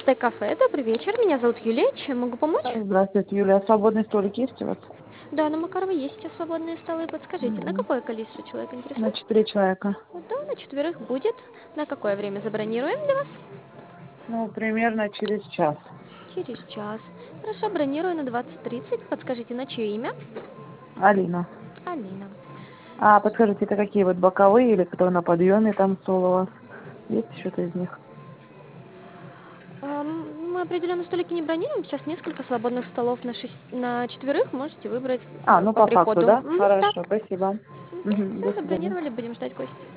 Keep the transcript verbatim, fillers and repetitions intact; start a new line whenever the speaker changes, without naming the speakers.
Кафе. Добрый вечер. Меня зовут Юлия. Чем могу помочь?
Здравствуйте, Юлия. Свободный столик есть у вас?
Да, на Макарова есть сейчас свободные столы. Подскажите, на
Мгм.
какое количество человек
На
интересует?
четыре человека.
Да, на четверых будет. На какое время забронируем для вас?
Ну, примерно через час.
Через час. Хорошо, бронирую на двадцать тридцать. Подскажите, на чье имя?
Алина.
Алина.
А, подскажите, это какие вот боковые или кто на подъеме там стол у вас? Есть что-то из них?
Ам, Мы определенно столики не бронируем. Сейчас несколько свободных столов на, шесть... на четверых. Можете выбрать
А,
э,
ну
по
по факту,
приходу.
да?
Мгм, да.
Хорошо, спасибо. Мгм,
Все,
до свидания.
забронировали. Будем ждать гостя.